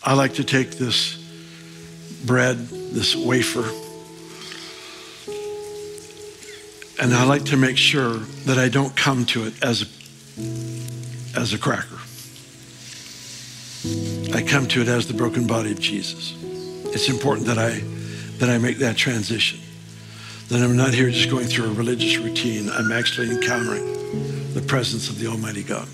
I like to take this bread, this wafer, and I like to make sure that I don't come to it as a cracker. I come to it as the broken body of Jesus. It's important that I make that transition. That I'm not here just going through a religious routine. I'm actually encountering the presence of the Almighty God.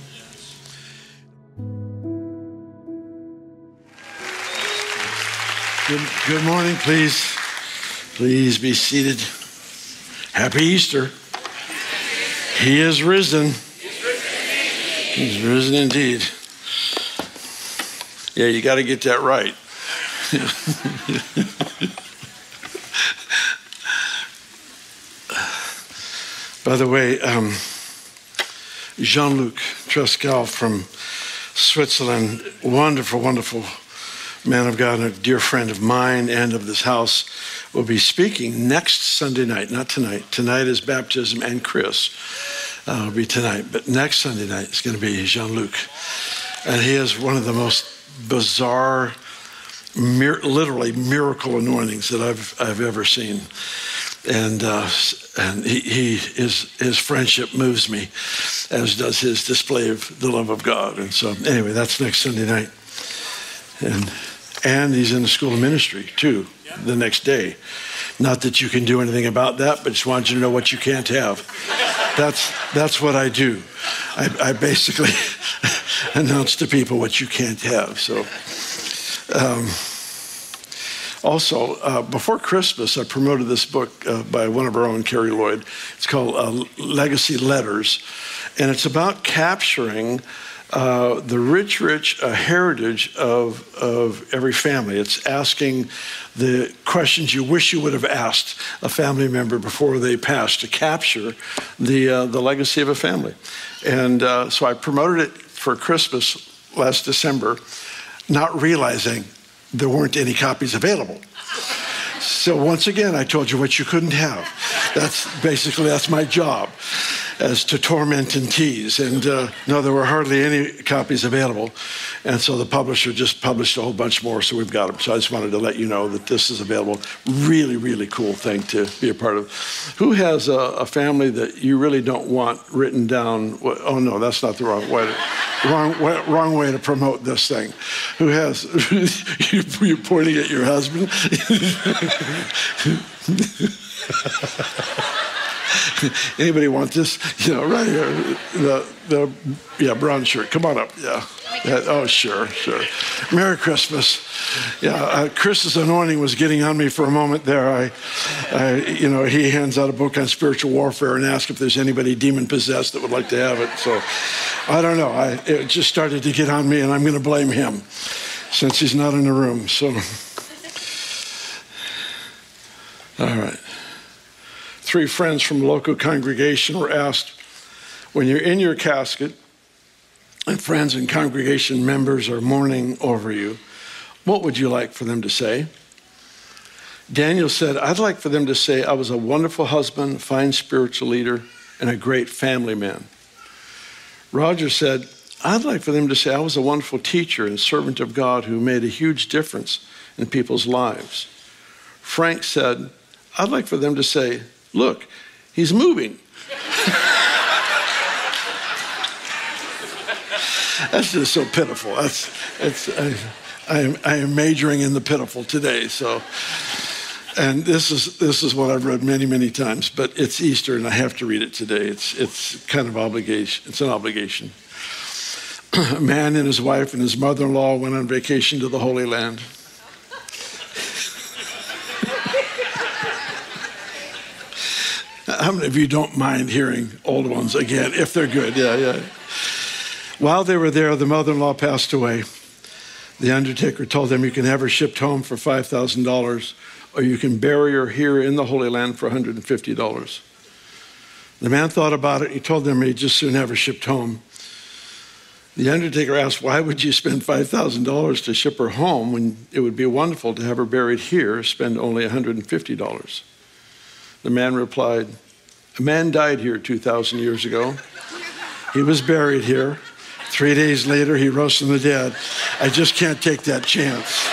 Good morning, please. Please be seated. Happy Easter. He is risen. He's risen indeed. Yeah, you got to get that right. By the way, Jean-Luc Trescal from Switzerland, wonderful, wonderful man of God and a dear friend of mine and of this house, will be speaking next Sunday night, not tonight. Tonight is baptism and Chris will be tonight, but next Sunday night is going to be Jean-Luc. And he has one of the most bizarre, literally miracle anointings that I've ever seen. And his friendship moves me, as does his display of the love of God. And so anyway, that's next Sunday night. And he's in the school of ministry too, the next day. Not that you can do anything about that, but just wanted you to know what you can't have. That's what I do. I basically announce to people what you can't have. So also, before Christmas, I promoted this book by one of our own, Carrie Lloyd. It's called Legacy Letters, and it's about capturing the rich heritage of every family. It's asking the questions you wish you would have asked a family member before they passed to capture the legacy of a family. And so I promoted it for Christmas last December, not realizing there weren't any copies available. So once again, I told you what you couldn't have. That's my job, as to torment and tease. And no, there were hardly any copies available. And so the publisher just published a whole bunch more, so we've got them. So I just wanted to let you know that this is available. Really, really cool thing to be a part of. Who has a family that you really don't want written down? Oh no, that's not the wrong way. Wrong way to promote this thing. Who has, you're pointing at your husband? Anybody want this? Right here, the brown shirt. Come on up. Yeah. Oh, sure. Merry Christmas. Yeah, Chris's anointing was getting on me for a moment there. He hands out a book on spiritual warfare and asks if there's anybody demon possessed that would like to have it. So I don't know. It just started to get on me, and I'm going to blame him since he's not in the room. So, all right. 3 friends from the local congregation were asked, when you're in your casket and friends and congregation members are mourning over you, what would you like for them to say? Daniel said, I'd like for them to say, I was a wonderful husband, fine spiritual leader, and a great family man. Roger said, I'd like for them to say, I was a wonderful teacher and servant of God who made a huge difference in people's lives. Frank said, I'd like for them to say, look, he's moving. That's just so pitiful. I am majoring in the pitiful today. So, and this is what I've read many, many times. But it's Easter, and I have to read it today. It's kind of obligation. It's an obligation. A man and his wife and his mother-in-law went on vacation to the Holy Land. How many of you don't mind hearing old ones again, if they're good? Yeah. While they were there, the mother-in-law passed away. The undertaker told them, you can have her shipped home for $5,000, or you can bury her here in the Holy Land for $150. The man thought about it. He told them he'd just soon have her shipped home. The undertaker asked, why would you spend $5,000 to ship her home when it would be wonderful to have her buried here, spend only $150? The man replied, a man died here 2,000 years ago. He was buried here. 3 days later, he rose from the dead. I just can't take that chance.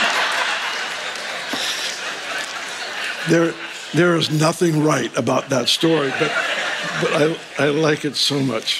There is nothing right about that story, but I like it so much.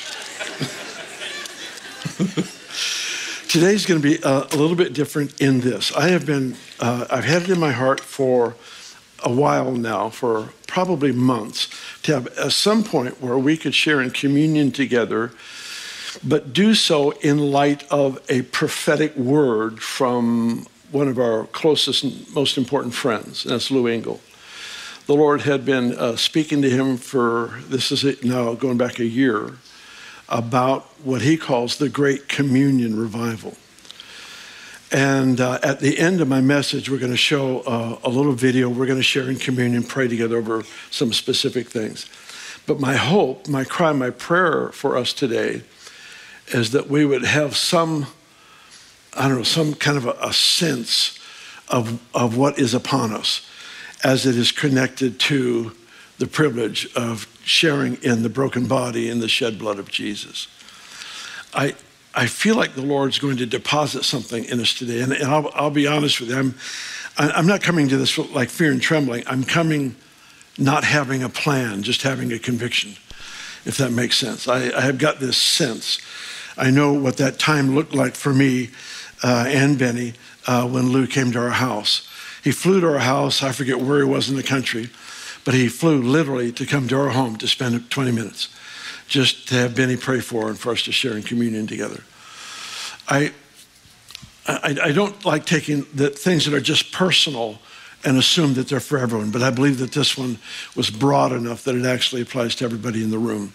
Today's going to be a little bit different in this. I've had it in my heart for a while now, for probably months, to have at some point where we could share in communion together, but do so in light of a prophetic word from one of our closest and most important friends, and that's Lou Engle. The Lord had been speaking to him for, this is it now, going back a year, about what he calls the Great Communion Revival. And at the end of my message, we're going to show a little video. We're going to share in communion, pray together over some specific things. But my hope, my cry, my prayer for us today is that we would have some kind of a sense of what is upon us as it is connected to the privilege of sharing in the broken body and the shed blood of Jesus. I feel like the Lord's going to deposit something in us today. And I'll be honest with you, I'm not coming to this like fear and trembling. I'm coming not having a plan, just having a conviction, if that makes sense. I have got this sense. I know what that time looked like for me and Benny when Lou came to our house. He flew to our house. I forget where he was in the country, but he flew literally to come to our home to spend 20 minutes just to have Benny pray for and for us to share in communion together. I don't like taking the things that are just personal and assume that they're for everyone, but I believe that this one was broad enough that it actually applies to everybody in the room.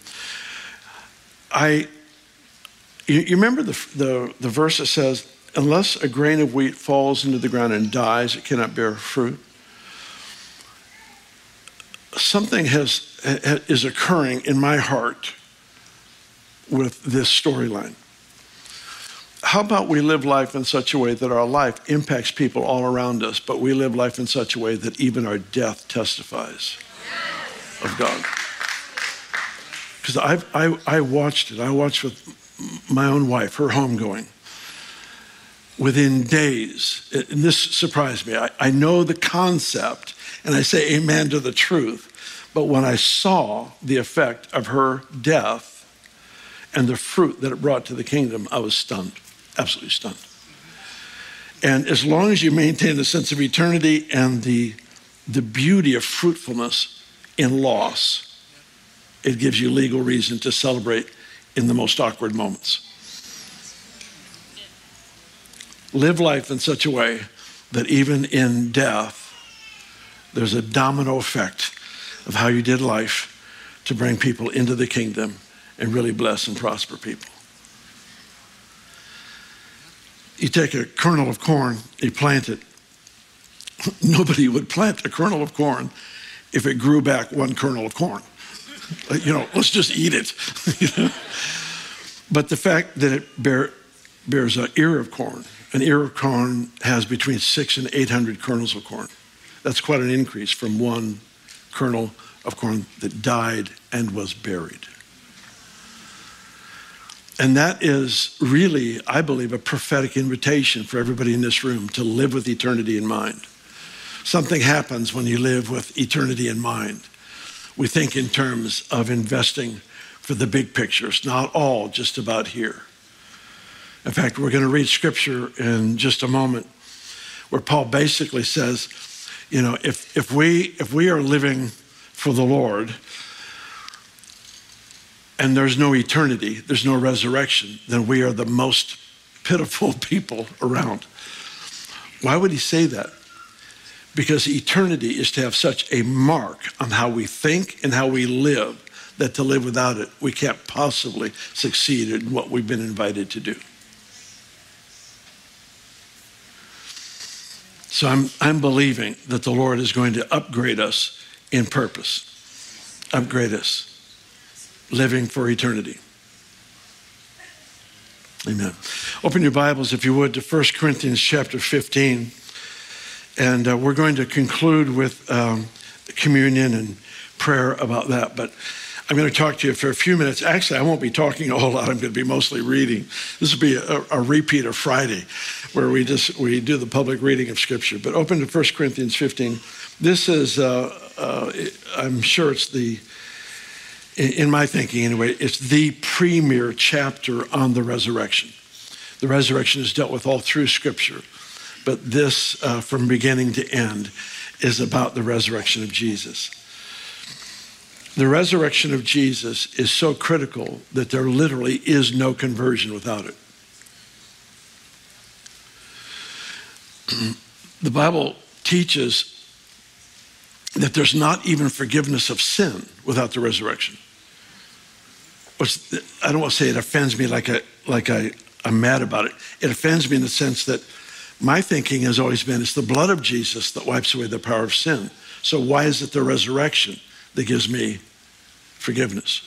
You remember the verse that says, unless a grain of wheat falls into the ground and dies, it cannot bear fruit. Something is occurring in my heart with this storyline. How about we live life in such a way that our life impacts people all around us, but we live life in such a way that even our death testifies of God? Because I watched it. I watched with my own wife, her homegoing. Within days, and this surprised me. I know the concept, and I say amen to the truth, but when I saw the effect of her death and the fruit that it brought to the kingdom, I was stunned, absolutely stunned. And as long as you maintain the sense of eternity and the beauty of fruitfulness in loss, it gives you legal reason to celebrate in the most awkward moments. Live life in such a way that even in death, there's a domino effect of how you did life to bring people into the kingdom and really bless and prosper people. You take a kernel of corn, you plant it. Nobody would plant a kernel of corn if it grew back one kernel of corn. Let's just eat it. But the fact that it bears an ear of corn, an ear of corn has between 600 and 800 kernels of corn. That's quite an increase from one kernel of corn that died and was buried. And that is really, I believe, a prophetic invitation for everybody in this room to live with eternity in mind. Something happens when you live with eternity in mind. We think in terms of investing for the big picture. It's not all just about here. In fact, we're going to read scripture in just a moment where Paul basically says, if we are living for the Lord and there's no eternity, there's no resurrection, then we are the most pitiful people around. Why would he say that? Because eternity is to have such a mark on how we think and how we live that to live without it, we can't possibly succeed in what we've been invited to do. So I'm believing that the Lord is going to upgrade us in purpose. Upgrade us. Living for eternity. Amen. Open your Bibles, if you would, to 1 Corinthians chapter 15. And we're going to conclude with communion and prayer about that. But I'm going to talk to you for a few minutes. Actually, I won't be talking a whole lot. I'm going to be mostly reading. This will be a repeat of Friday, where we do the public reading of Scripture. But open to 1 Corinthians 15. This is, I'm sure it's in my thinking anyway, it's the premier chapter on the resurrection. The resurrection is dealt with all through Scripture, but this, from beginning to end, is about the resurrection of Jesus. The resurrection of Jesus is so critical that there literally is no conversion without it. The Bible teaches that there's not even forgiveness of sin without the resurrection. I don't want to say it offends me like I'm mad about it. It offends me in the sense that my thinking has always been it's the blood of Jesus that wipes away the power of sin. So why is it the resurrection that gives me forgiveness?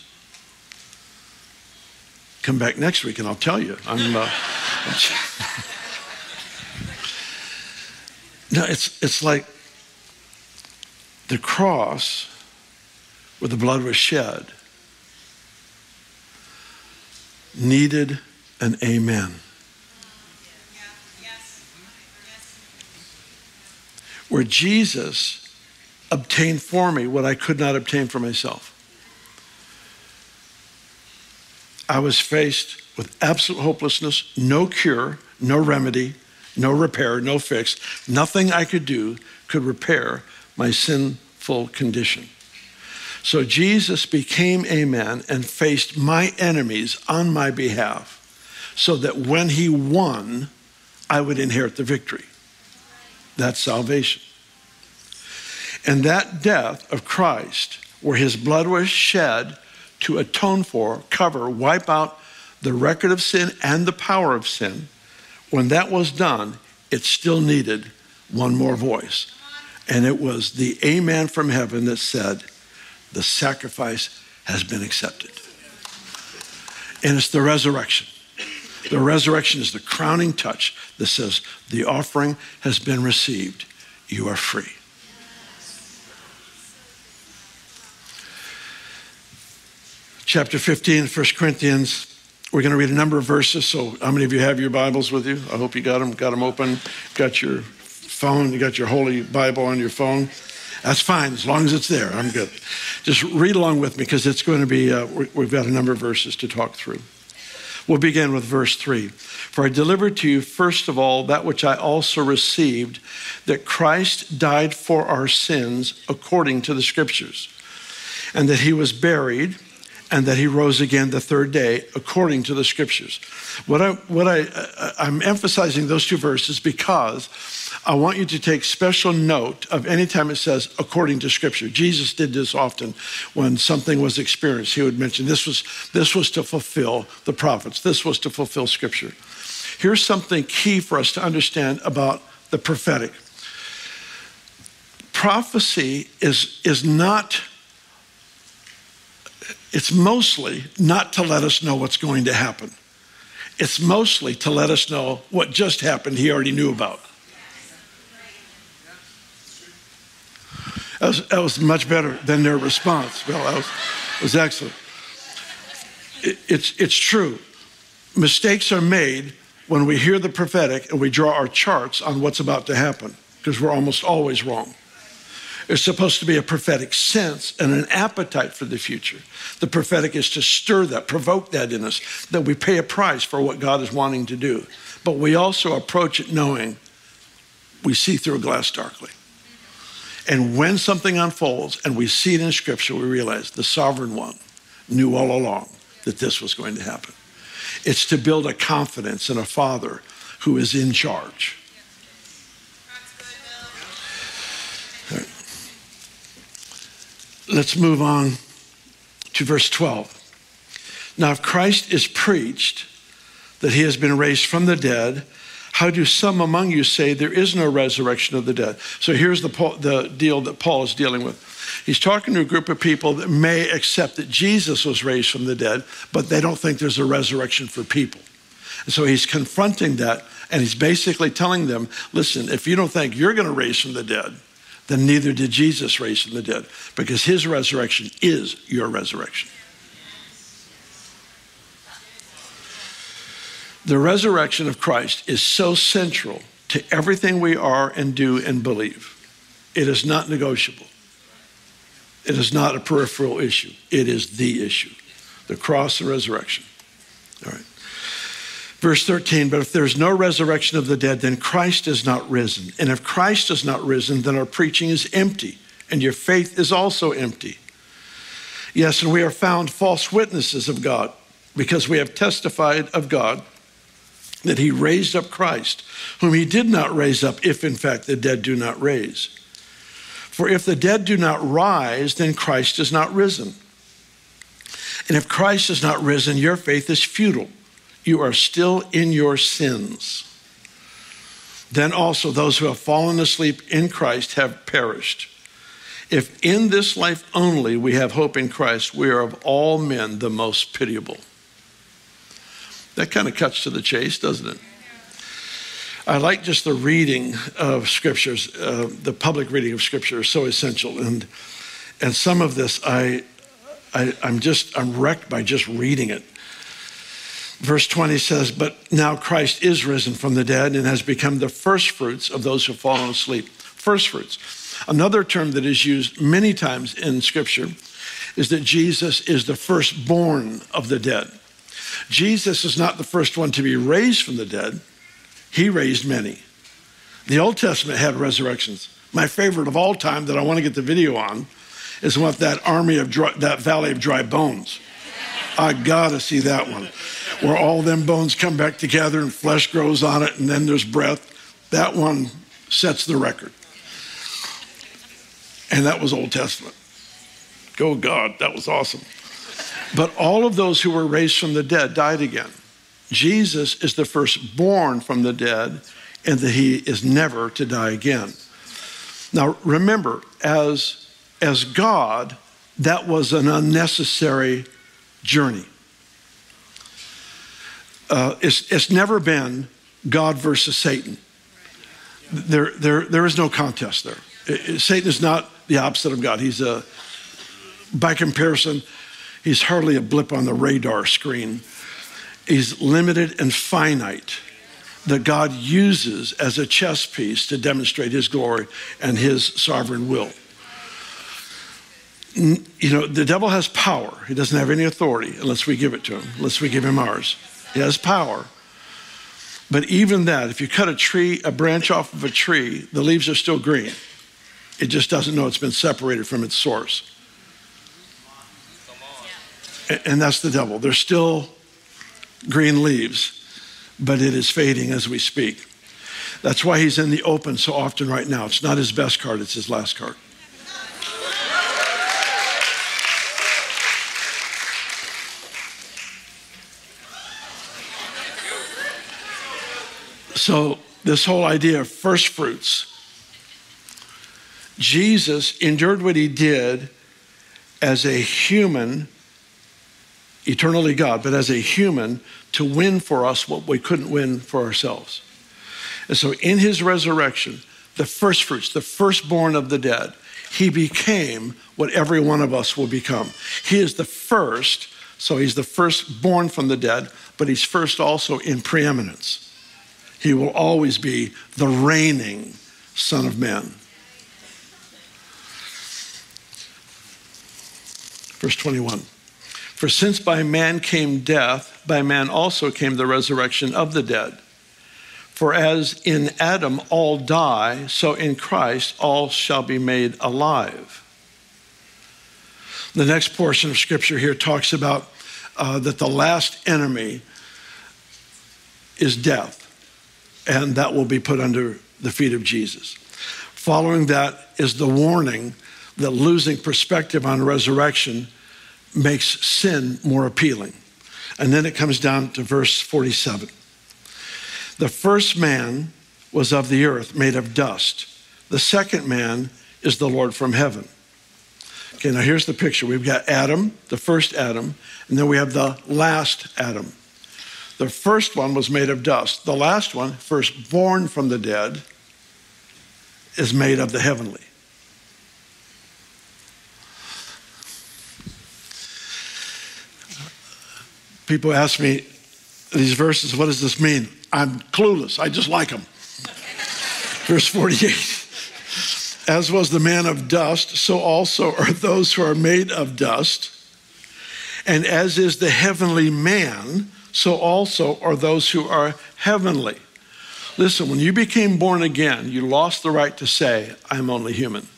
Come back next week and I'll tell you. No, it's like the cross where the blood was shed needed an amen. Where Jesus obtained for me what I could not obtain for myself. I was faced with absolute hopelessness, no cure, no remedy, no repair, no fix. Nothing I could do could repair my sinful condition. So Jesus became a man and faced my enemies on my behalf so that when he won, I would inherit the victory. That's salvation. And that death of Christ, where his blood was shed to atone for, cover, wipe out the record of sin and the power of sin, when that was done, it still needed one more voice. And it was the amen from heaven that said, the sacrifice has been accepted. And it's the resurrection. The resurrection is the crowning touch that says, the offering has been received. You are free. Chapter 15, 1 Corinthians. We're going to read a number of verses. So how many of you have your Bibles with you? I hope you got them open. Got your phone, you got your Holy Bible on your phone. That's fine, as long as it's there, I'm good. Just read along with me because it's going to be, we've got a number of verses to talk through. We'll begin with verse 3. For I delivered to you, first of all, that which I also received, that Christ died for our sins according to the Scriptures, and that he was buried, and that he rose again the third day according to the Scriptures. I'm emphasizing those two verses because I want you to take special note of any time it says according to Scripture. Jesus did this often when something was experienced. He would mention this was to fulfill the prophets. This was to fulfill Scripture. Here's something key for us to understand about the prophetic. Prophecy is not, it's mostly not to let us know what's going to happen. It's mostly to let us know what just happened he already knew about. That was much better than their response. Well, that was excellent. It's true. Mistakes are made when we hear the prophetic and we draw our charts on what's about to happen, because we're almost always wrong. There's supposed to be a prophetic sense and an appetite for the future. The prophetic is to stir that, provoke that in us, that we pay a price for what God is wanting to do. But we also approach it knowing we see through a glass darkly. And when something unfolds and we see it in Scripture, we realize the sovereign one knew all along that this was going to happen. It's to build a confidence in a Father who is in charge. Let's move on to verse 12. Now, if Christ is preached that he has been raised from the dead, how do some among you say there is no resurrection of the dead? So here's the deal that Paul is dealing with. He's talking to a group of people that may accept that Jesus was raised from the dead, but they don't think there's a resurrection for people. And so he's confronting that, and he's basically telling them, listen, if you don't think you're going to raise from the dead, then neither did Jesus raise from the dead, because his resurrection is your resurrection. The resurrection of Christ is so central to everything we are and do and believe. It is not negotiable. It is not a peripheral issue. It is the issue, the cross and resurrection. All right. Verse 13, but if there's no resurrection of the dead, then Christ is not risen. And if Christ is not risen, then our preaching is empty, and your faith is also empty. Yes, and we are found false witnesses of God, because we have testified of God that he raised up Christ, whom he did not raise up, if in fact the dead do not raise. For if the dead do not rise, then Christ is not risen. And if Christ is not risen, your faith is futile. You are still in your sins. Then also those who have fallen asleep in Christ have perished. If in this life only we have hope in Christ, we are of all men the most pitiable. That kind of cuts to the chase, doesn't it? I like just the reading of scriptures. The public reading of scripture is so essential. And some of this, I'm wrecked by just reading it. Verse 20 says, but now Christ is risen from the dead and has become the first fruits of those who have fallen asleep. First fruits. Another term that is used many times in scripture is that Jesus is the firstborn of the dead. Jesus is not the first one to be raised from the dead. He raised many. The Old Testament had resurrections. My favorite of all time that I want to get the video on is one with that that valley of dry bones. I gotta see that one, where all them bones come back together and flesh grows on it, and then there's breath. That one sets the record. And that was Old Testament. Go God, that was awesome. But all of those who were raised from the dead died again. Jesus is the firstborn from the dead, and that he is never to die again. Now remember, as God, that was an unnecessary journey. It's never been God versus Satan. There is no contest there. Satan is not the opposite of God. By comparison, he's hardly a blip on the radar screen. He's limited and finite, that God uses as a chess piece to demonstrate his glory and his sovereign will. You know, the devil has power. He doesn't have any authority unless we give it to him, unless we give him ours. He has power. But even that, if you cut a branch off of a tree, the leaves are still green. It just doesn't know it's been separated from its source. And that's the devil. There's still green leaves, but it is fading as we speak. That's why he's in the open so often right now. It's not his best card, it's his last card. So this whole idea of first fruits, Jesus endured what he did as a human, eternally God, but as a human to win for us what we couldn't win for ourselves. And so in his resurrection, the first fruits, the firstborn of the dead, he became what every one of us will become. He is the first, so he's the firstborn from the dead, but he's first also in preeminence. He will always be the reigning Son of Man. Verse 21. For since by man came death, by man also came the resurrection of the dead. For as in Adam all die, so in Christ all shall be made alive. The next portion of scripture here talks about that the last enemy is death, and that will be put under the feet of Jesus. Following that is the warning that losing perspective on resurrection makes sin more appealing. And then it comes down to verse 47. The first man was of the earth, made of dust. The second man is the Lord from heaven. Okay, now here's the picture. We've got Adam, the first Adam, and then we have the last Adam. The first one was made of dust. The last one, first born from the dead, is made of the heavenly. People ask me these verses, what does this mean? I'm clueless. I just like them. Verse 48. As was the man of dust, so also are those who are made of dust. And as is the heavenly man, so also are those who are heavenly. Listen, when you became born again, you lost the right to say, I'm only human.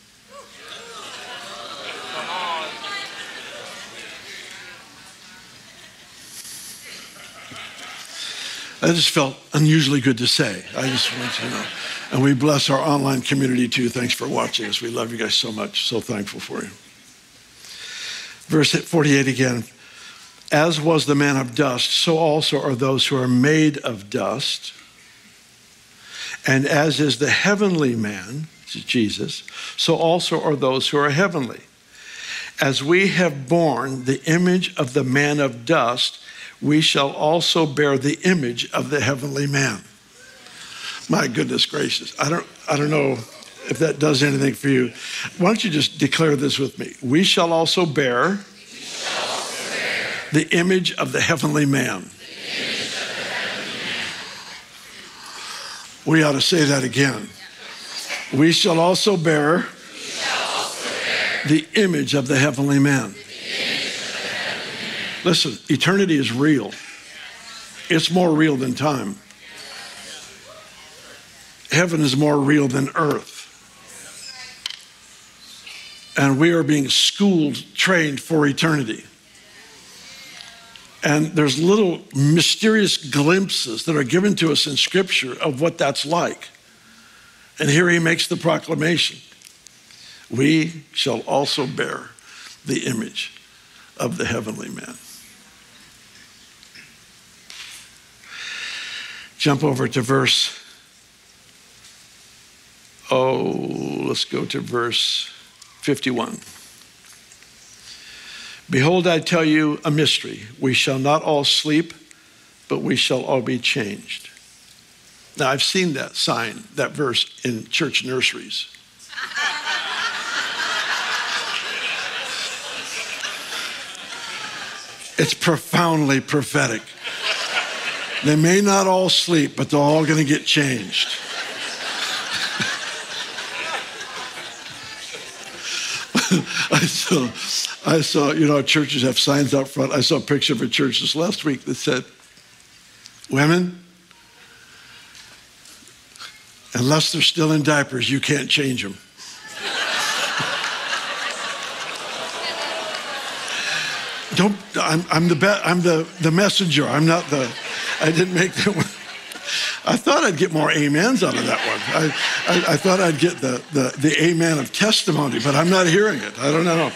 That just felt unusually good to say. I just want you to know. And we bless our online community too. Thanks for watching us. We love you guys so much. So thankful for you. Verse 48 again. As was the man of dust, so also are those who are made of dust. And as is the heavenly man, which is Jesus, so also are those who are heavenly. As we have borne the image of the man of dust, we shall also bear the image of the heavenly man. My goodness gracious. I don't know if that does anything for you. Why don't you just declare this with me? We shall also bear the image of the heavenly man. We ought to say that again. We shall also bear the image of the heavenly man. Listen, eternity is real. It's more real than time. Heaven is more real than earth. And we are being schooled, trained for eternity. And there's little mysterious glimpses that are given to us in Scripture of what that's like. And here he makes the proclamation. We shall also bear the image of the heavenly man. Jump over to let's go to verse 51. Behold, I tell you a mystery. We shall not all sleep, but we shall all be changed. Now, I've seen that sign, that verse in church nurseries. It's profoundly prophetic. They may not all sleep, but they're all going to get changed. I saw, churches have signs out front. I saw a picture of a church this last week that said, women, unless they're still in diapers, you can't change them. I'm the messenger. I didn't make that one. I thought I'd get more amens out of that one. I thought I'd get the amen of testimony, but I'm not hearing it. I don't know.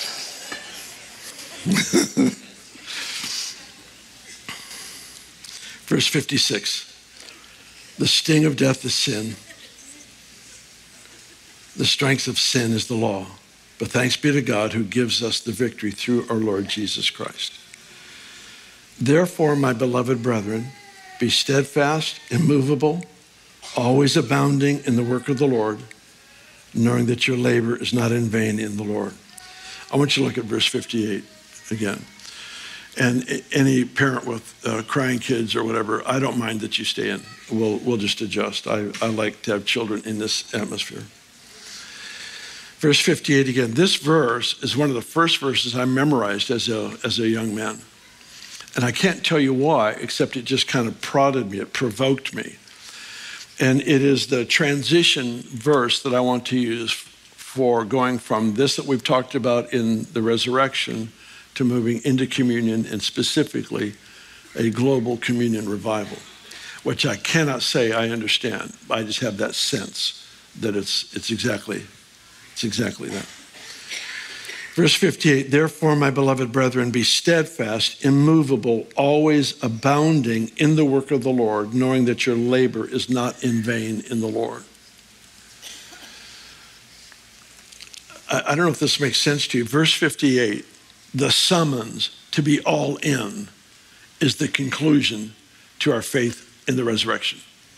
Verse 56. The sting of death is sin. The strength of sin is the law. But thanks be to God who gives us the victory through our Lord Jesus Christ. Therefore, my beloved brethren, be steadfast, immovable, always abounding in the work of the Lord, knowing that your labor is not in vain in the Lord. I want you to look at verse 58 again. And any parent with crying kids or whatever, I don't mind that you stay in. We'll just adjust. I like to have children in this atmosphere. Verse 58 again. This verse is one of the first verses I memorized as a young man. And I can't tell you why, except it just kind of prodded me, it provoked me. And it is the transition verse that I want to use for going from this that we've talked about in the resurrection to moving into communion, and specifically a global communion revival, which I cannot say I understand. I just have that sense that it's exactly that. Verse 58, therefore, my beloved brethren, be steadfast, immovable, always abounding in the work of the Lord, knowing that your labor is not in vain in the Lord. I don't know if this makes sense to you. Verse 58, the summons to be all in is the conclusion to our faith in the resurrection.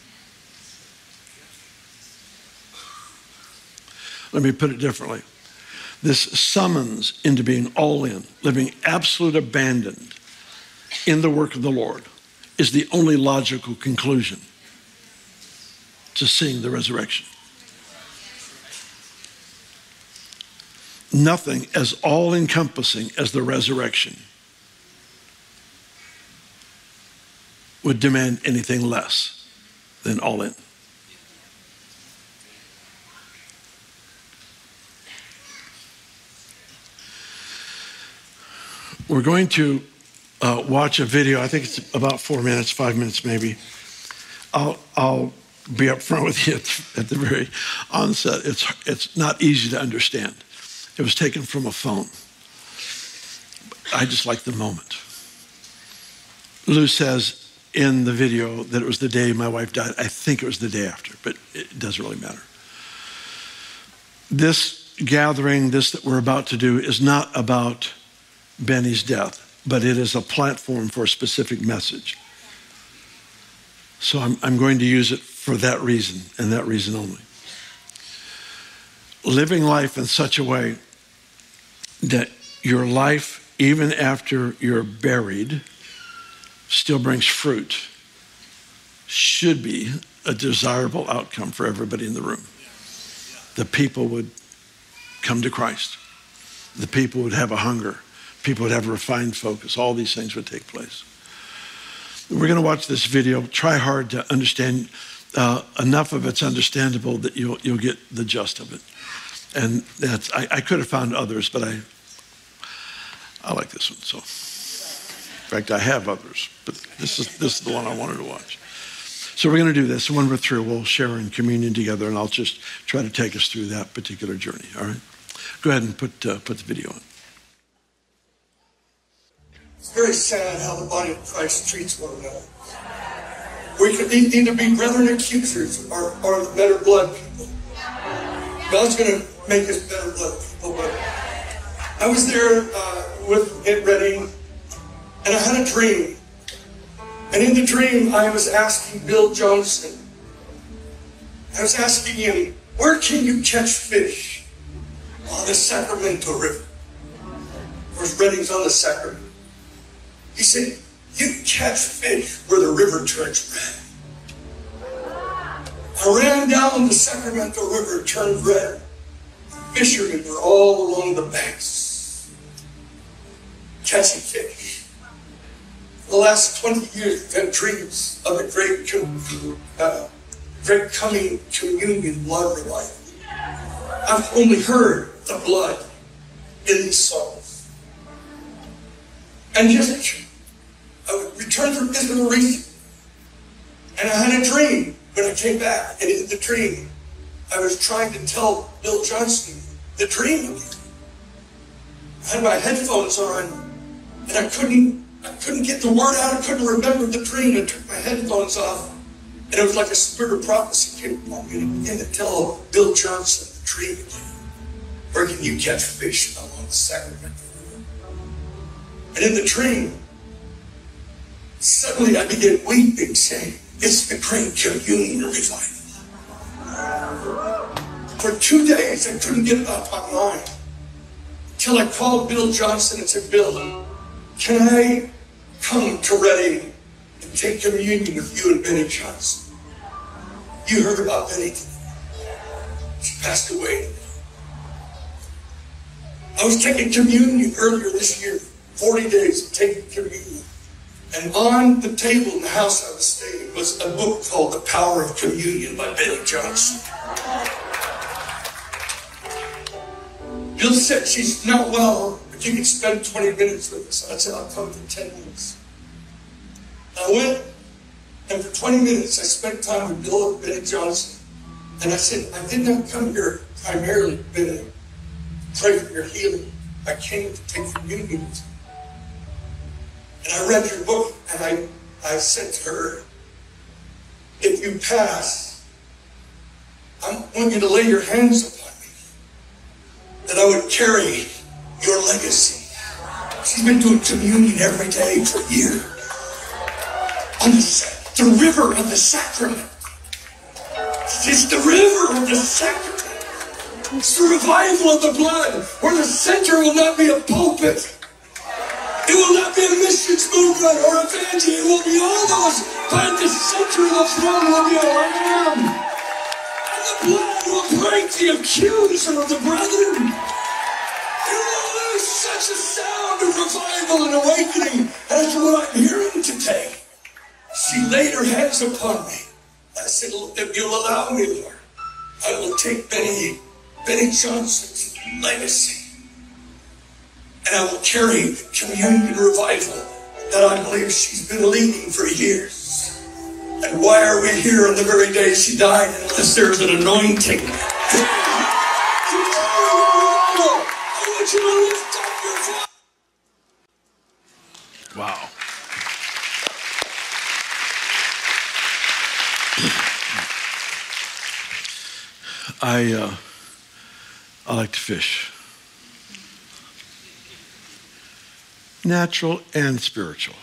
Let me put it differently. This summons into being all in, living absolute abandon, in the work of the Lord is the only logical conclusion to seeing the resurrection. Nothing as all-encompassing as the resurrection would demand anything less than all in. We're going to watch a video. I think it's about 4 minutes, 5 minutes maybe. I'll be up front with you at the very onset. It's not easy to understand. It was taken from a phone. I just like the moment. Lou says in the video that it was the day my wife died. I think it was the day after, but it doesn't really matter. This gathering, this that we're about to do, is not about Benny's death, but it is a platform for a specific message. So I'm going to use it for that reason and that reason only. Living life in such a way that your life, even after you're buried, still brings fruit, should be a desirable outcome for everybody in the room. The people would come to Christ. The people would have a hunger. People would have a refined focus. All these things would take place. We're going to watch this video. Try hard to understand. Enough of it's understandable that you'll get the gist of it. And that's, I could have found others, but I like this one. So, in fact, I have others, but this is the one I wanted to watch. So we're going to do this. When we're through, we'll share in communion together, and I'll just try to take us through that particular journey. All right? Go ahead and put the video on. It's very sad how the body of Christ treats one another. We could either be brethren accusers or the better blood people. God's going to make us better blood people. But I was there at Reading, and I had a dream. And in the dream, I was asking Bill Johnson, I was asking him, where can you catch fish? On the Sacramento River. Of course, Reading's on the Sacramento. He said, you catch fish where the river turns red. I ran down the Sacramento River, turned red. Fishermen were all along the banks, catching fish. For the last 20 years, we've had dreams of a great coming communion blood revival. I've only heard the blood in these songs. And just I would return from Israel recently, and I had a dream when I came back. And in the dream, I was trying to tell Bill Johnson the dream again. I had my headphones on, and I couldn't get the word out. I couldn't remember the dream. I took my headphones off, and it was like a spirit of prophecy came upon me, and I began to tell Bill Johnson the dream again. Where can you catch fish along the Sacramento River? And in the dream, suddenly I began weeping, saying, it's the great communion revival. For 2 days, I couldn't get it off my mind. Until I called Bill Johnson and said, Bill, can I come to Reading and take communion with you and Benny Johnson? You heard about Benny today. She passed away. I was taking communion earlier this year, 40 days of taking communion. And on the table in the house I was staying was a book called The Power of Communion by Benny Johnson. Bill said, she's not well, but you can spend 20 minutes with us. I said, I'll come for 10 minutes. I went, and for 20 minutes I spent time with Bill and Benny Johnson. And I said, I did not come here primarily, Benny, to pray for your healing. I came to take communion with you. And I read your book, and I said to her, if you pass, I want you to lay your hands upon me, that I would carry your legacy. She's been doing communion every day for a year. On the river of the sacrament. It's the river of the sacrament. It's the revival of the blood, where the center will not be a pulpit. It will not be a missions movement or a vanity. It will be all those by the center of the throne will be a lamb. And the blood will break the accuser of the brethren. It will lose such a sound of revival and awakening as what I'm hearing today. She laid her hands upon me. I said, if you'll allow me, Lord, I will take Benny Johnson's legacy. And I will carry communion revival that I believe she's been leading for years. And why are we here on the very day she died unless there's an anointing? I want you to lift up your voice. Wow. I like to fish. Natural and spiritual.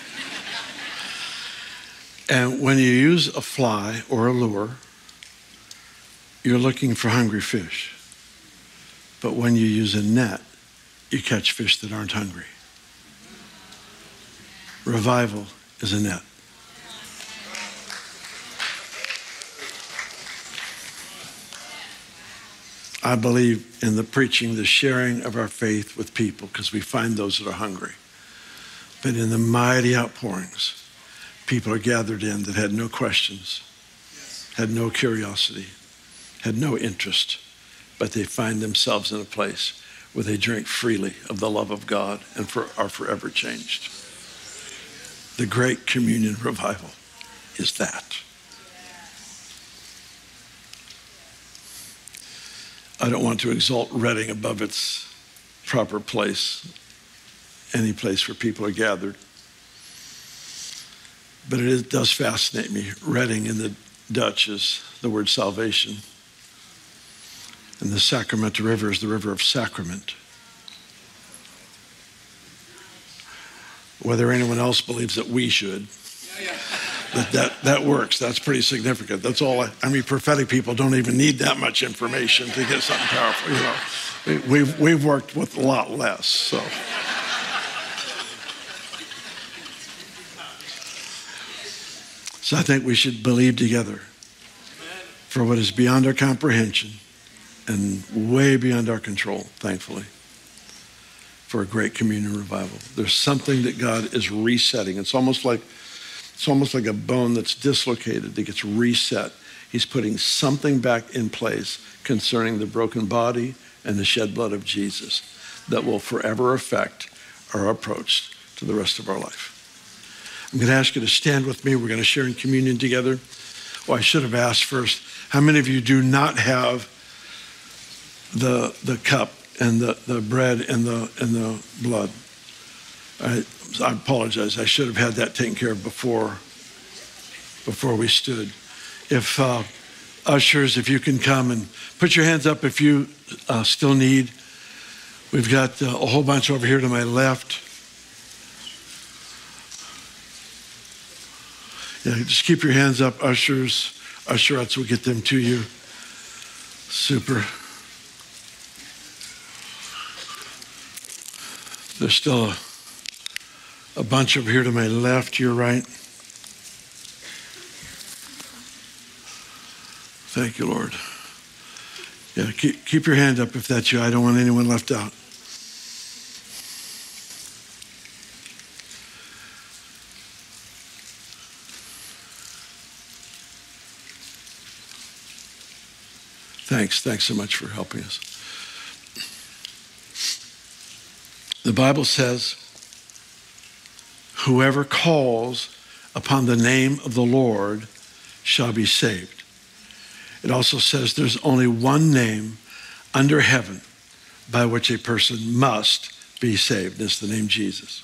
And when you use a fly or a lure, you're looking for hungry fish. But when you use a net, you catch fish that aren't hungry. Revival is a net. I believe in the preaching, the sharing of our faith with people because we find those that are hungry. But in the mighty outpourings, people are gathered in that had no questions, had no curiosity, had no interest, but they find themselves in a place where they drink freely of the love of God and are forever changed. The great communion revival is that. I don't want to exalt Redding above its proper place, any place where people are gathered. But it does fascinate me. Redding in the Dutch is the word salvation. And the Sacramento River is the river of sacrament. Whether anyone else believes that we should, that works. That's pretty significant. That's all. I mean, prophetic people don't even need that much information to get something powerful. You know, we've worked with a lot less. So I think we should believe together for what is beyond our comprehension and way beyond our control, thankfully, for a great communion revival. There's something that God is resetting. It's almost like a bone that's dislocated that gets reset. He's putting something back in place concerning the broken body and the shed blood of Jesus that will forever affect our approach to the rest of our life. I'm going to ask you to stand with me. We're going to share in communion together. Oh, I should have asked first, how many of you do not have the cup and the bread and the blood? I apologize. I should have had that taken care of before we stood. If ushers, if you can come and put your hands up if you still need. We've got a whole bunch over here to my left. Yeah, just keep your hands up, ushers. Usherettes will get them to you. Super. There's still a bunch over here to my left, your right. Thank you, Lord. Yeah, keep your hand up if that's you. I don't want anyone left out. Thanks so much for helping us. The Bible says, whoever calls upon the name of the Lord shall be saved. It also says there's only one name under heaven by which a person must be saved. It's the name Jesus.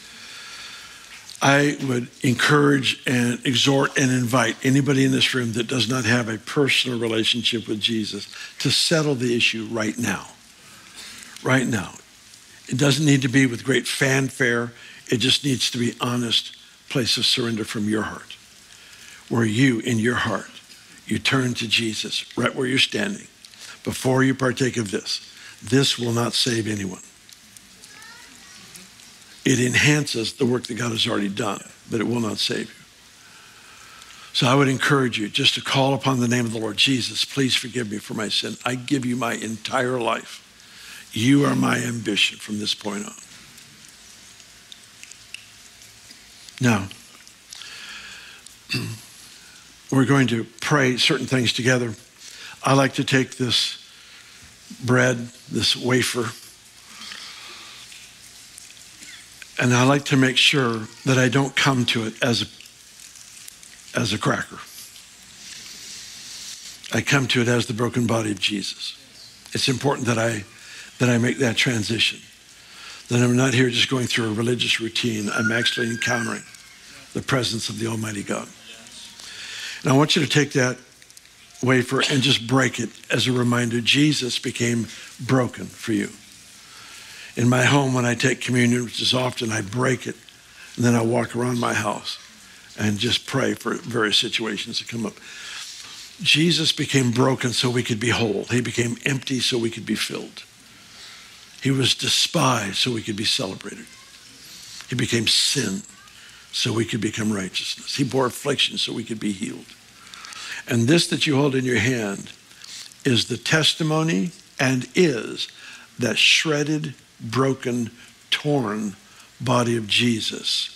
I would encourage and exhort and invite anybody in this room that does not have a personal relationship with Jesus to settle the issue right now. Right now. It doesn't need to be with great fanfare. It just needs to be honest place of surrender from your heart, where you, in your heart, you turn to Jesus right where you're standing before you partake of this. This will not save anyone. It enhances the work that God has already done, but it will not save you. So I would encourage you just to call upon the name of the Lord. Jesus, please forgive me for my sin. I give you my entire life. You are my ambition from this point on. Now, we're going to pray certain things together. I like to take this bread, this wafer, and I like to make sure that I don't come to it as a cracker. I come to it as the broken body of Jesus. It's important that I make that transition. That I'm not here just going through a religious routine. I'm actually encountering the presence of the Almighty God. And I want you to take that wafer and just break it as a reminder. Jesus became broken for you. In my home, when I take communion, which is often, I break it, and then I walk around my house and just pray for various situations that come up. Jesus became broken so we could be whole. He became empty so we could be filled. He was despised so we could be celebrated. He became sin so we could become righteousness. He bore affliction so we could be healed. And this that you hold in your hand is the testimony and is that shredded, broken, torn body of Jesus.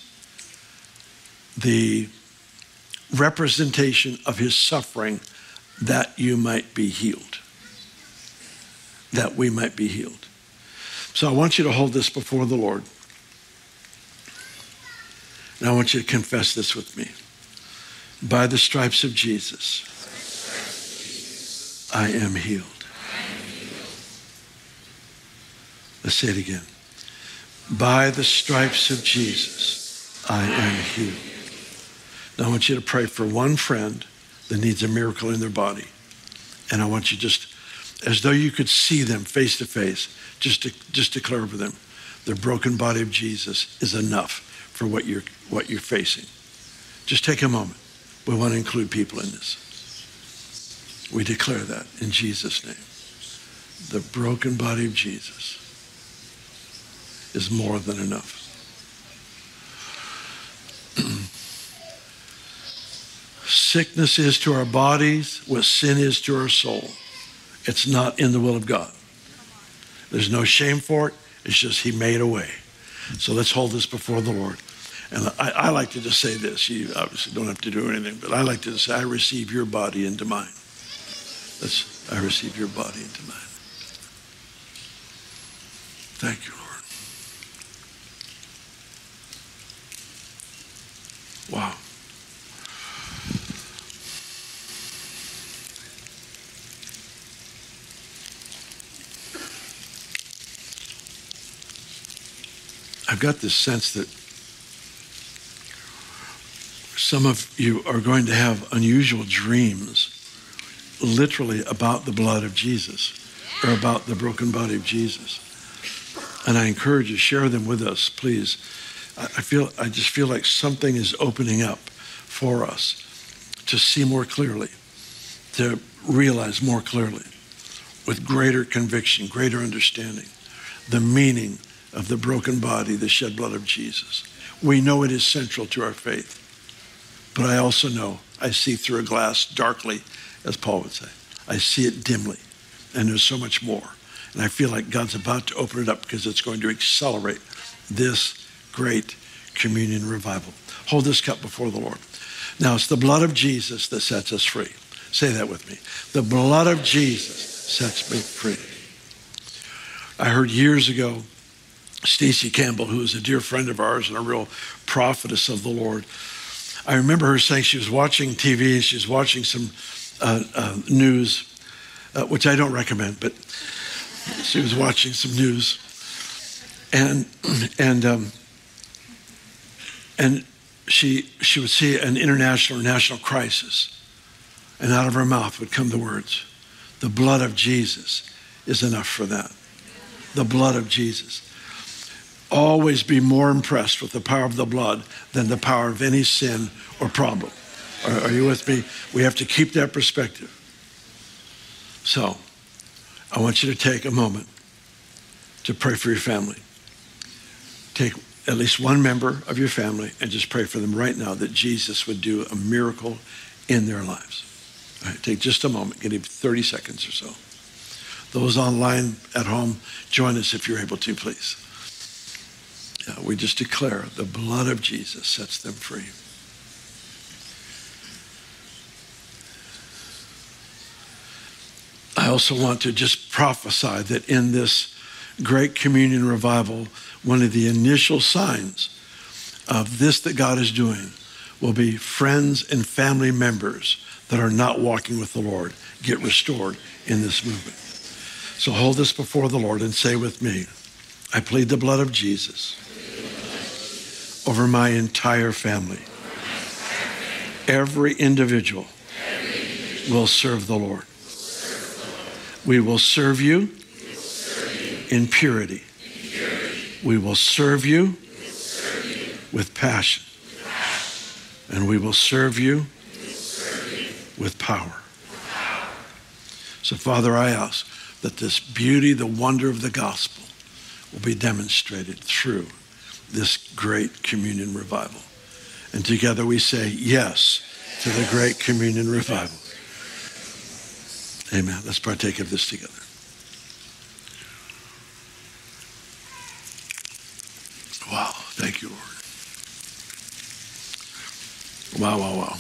The representation of his suffering that you might be healed. That we might be healed. So I want you to hold this before the Lord. And I want you to confess this with me. By the stripes of Jesus, I am healed. Let's say it again. By the stripes of Jesus, I am healed. Now I want you to pray for one friend that needs a miracle in their body. And I want you just, as though you could see them face to face, just declare over them, the broken body of Jesus is enough for what you're facing. Just take a moment. We want to include people in this. We declare that in Jesus' name. The broken body of Jesus is more than enough. Sickness is to our bodies what sin is to our soul. It's not in the will of God. There's no shame for it. It's just he made a way. So let's hold this before the Lord. And I like to just say this. You obviously don't have to do anything, but I like to say, I receive your body into mine. I receive your body into mine. Thank you, Lord. Wow. I've got this sense that some of you are going to have unusual dreams, literally about the blood of Jesus or about the broken body of Jesus. And I encourage you, share them with us, please. I just feel like something is opening up for us to see more clearly, to realize more clearly, with greater conviction, greater understanding, the meaning of the broken body, the shed blood of Jesus. We know it is central to our faith. But I also know I see through a glass darkly, as Paul would say. I see it dimly, and there's so much more. And I feel like God's about to open it up because it's going to accelerate this great communion revival. Hold this cup before the Lord. Now, it's the blood of Jesus that sets us free. Say that with me. The blood of Jesus sets me free. I heard years ago, Stacy Campbell, who is a dear friend of ours and a real prophetess of the Lord, I remember her saying she was watching TV, she was watching some news, which I don't recommend, but she was watching some news, and she would see an international or national crisis, and out of her mouth would come the words, "The blood of Jesus is enough for that." The blood of Jesus. Always be more impressed with the power of the blood than the power of any sin or problem. Are you with me? We have to keep that perspective. So, I want you to take a moment to pray for your family. Take at least one member of your family and just pray for them right now that Jesus would do a miracle in their lives. All right, take just a moment, give it 30 seconds or so. Those online at home, join us if you're able to, please. We just declare the blood of Jesus sets them free. I also want to just prophesy that in this great communion revival, one of the initial signs of this that God is doing will be friends and family members that are not walking with the Lord get restored in this movement. So hold this before the Lord and say with me, I plead the blood of Jesus over my entire family. Every individual will serve the Lord. We will serve you in purity. We will serve you with passion. And we will serve you with power. So, Father, I ask that this beauty, the wonder of the gospel will be demonstrated through this great communion revival. And together we say yes to the great communion revival. Amen. Let's partake of this together. Wow. Thank you, Lord. Wow, wow, wow.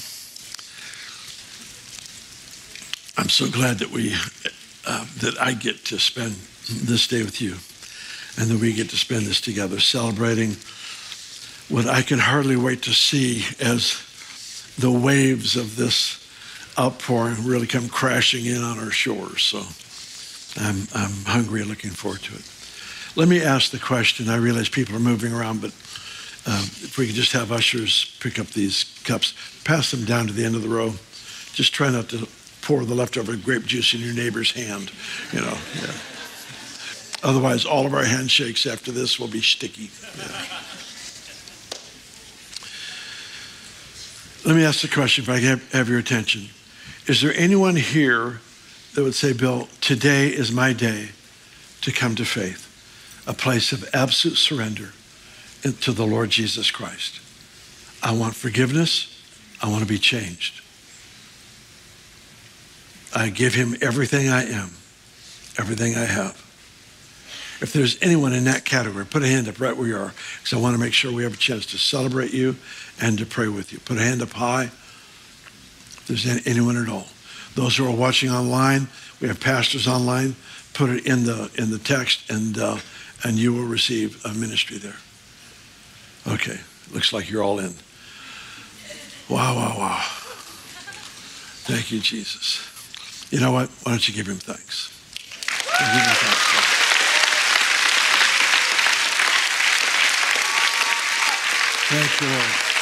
I'm so glad that that I get to spend this day with you and that we get to spend this together celebrating what I can hardly wait to see as the waves of this outpouring really come crashing in on our shores. So I'm hungry, looking forward to it. Let me ask the question. I realize people are moving around, but if we could just have ushers pick up these cups, pass them down to the end of the row. Just try not to pour the leftover grape juice in your neighbor's hand, Yeah. Otherwise, all of our handshakes after this will be sticky. Yeah. Let me ask the question, if I can have your attention. Is there anyone here that would say, Bill, today is my day to come to faith, a place of absolute surrender to the Lord Jesus Christ? I want forgiveness. I want to be changed. I give him everything I am, everything I have. If there's anyone in that category, put a hand up right where you are, because I want to make sure we have a chance to celebrate you and to pray with you. Put a hand up high if there's anyone at all. Those who are watching online, we have pastors online. Put it in the text, and you will receive a ministry there. Okay, looks like you're all in. Wow, wow, wow. Thank you, Jesus. You know what? Why don't you give him thanks? Give him thanks. Thank you, Lord.